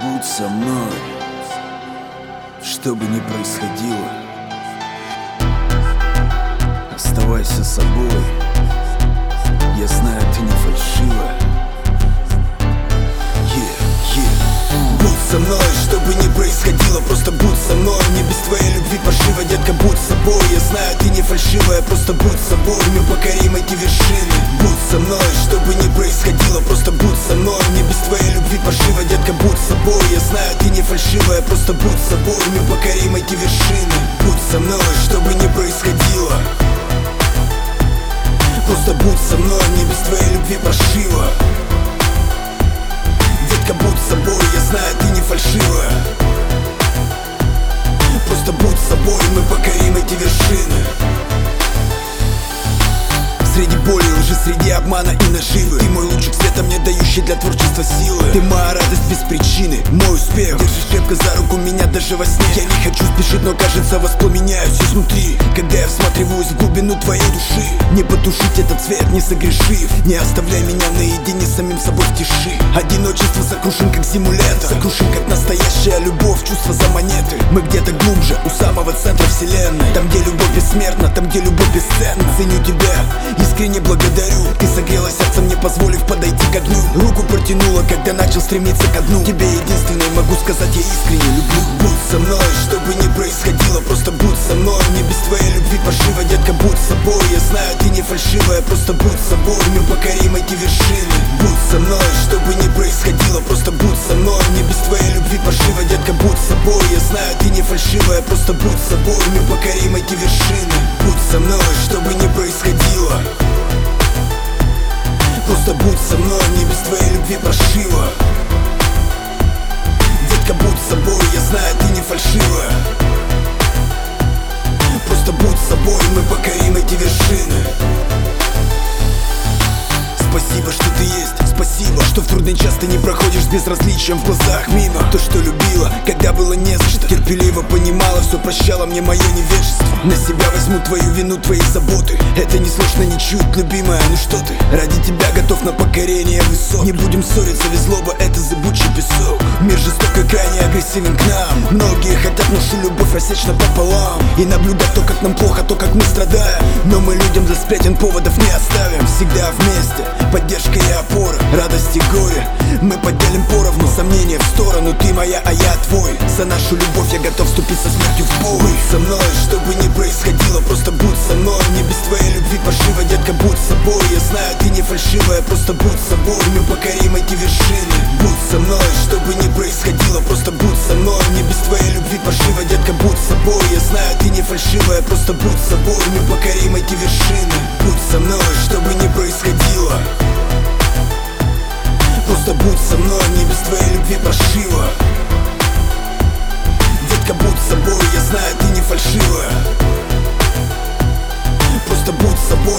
будь со мной, что бы ни происходило. Оставайся собой, я знаю, ты не фальшивая. Будь со мной, что бы ни происходило, просто будь со мной. Не без твоей любви паршиво, детка, будь собой. Я знаю, ты не фальшивая, просто будь собой. Мы покорим эти вершины. Будь со мной, что бы ни происходило, просто будь со мной. Не без твоей любви паршиво, детка, будь собой. Я знаю, ты не фальшивая, просто будь собой. Мы покорим эти вершины. Будь со мной, что бы ни происходило, просто будь со мной. Не без твоей любви паршиво, детка, будь собой, я знаю, ты не фальшивая. Просто будь собой, мы покорим эти вершины. Среди боли, лжи, среди обмана и наживы, ты мой лучик света, мне дающий для творчества силы. Ты моя радость без причины, мой успех. Держишь крепко за руку меня даже во сне. Я не хочу спешить, но кажется воспламеняюсь изнутри, когда я всматриваюсь в глубину твоей души. Не потушить этот свет, не согрешив. Не оставляй меня наедине с самим собой в тиши. Одиночество сокрушим, как симулятор. Сокрушим, как настоящая любовь, чувства за монеты. Мы где-то глубже, у самого центра вселенной. Там, где любовь бессмертна, там, где любовь бесценна. Ценю тебя, искренне благодарю. Ты согрела сердце, мне позволив подойти к огню. Руку протянула, когда начал стремиться ко дну. Тебе единственной могу сказать, я искренне люблю. Будь со мной, что бы ни происходило, просто будь со мной. Не без твоей любви паршиво, детка, будь собой. Я знаю, ты не фальшивая, просто будь собой. Мы покорим эти вершины. Будь со мной, что бы ни происходило, просто будь со мной. Не без твоей любви паршиво, детка, будь собой. Я знаю, ты не фальшивая, просто будь собой. Мы покорим эти вершины. Будь со мной, что бы ни происходило, просто будь со мной, не без твоей любви паршиво. Детка, будь собой, я знаю, ты не фальшивая. Просто будь собой, мы покорим эти вершины. Спасибо, что ты есть, спасибо, что в трудный час ты не проходишь с безразличием в глазах мимо. То, что любила, когда было не за что, терпеливо понимала, все прощала мне мое невежество. На себя возьму твою вину, твои заботы. Это не сложно ничуть, любимая, ну что ты? Ради тебя готов на покорение высот. Не будем ссориться, ведь злоба это зыбучий песок. Мир жесток и крайне агрессивен к нам. Многие хотят нашу любовь рассечь напополам и наблюдать то, как нам плохо, то, как мы страдаем. Но мы людям для сплетен поводов не оставим. Всегда вместе, поддержка и опора, радость и горе мы поделим поровну. Сомнения в сторону, ты моя, а я твой. За нашу любовь я готов вступить со смертью в бой. Будь со мной, что бы ни происходило, просто будь со мной. Не без твоей любви паршиво, детка, будь собой. Я знаю, ты не фальшивая, просто будь собой. Мы покорим эти вершины. Будь со мной, что бы ни происходило, просто будь со мной. Не без твоей любви паршиво, детка, будь собой. Я знаю, ты не фальшивая, просто будь собой. Мы покорим эти вершины. Будь со мной, что бы ни происходило, просто будь со мной, не без твоей любви паршиво. Детка, будь собой, я знаю, ты не фальшивая. Просто будь собой.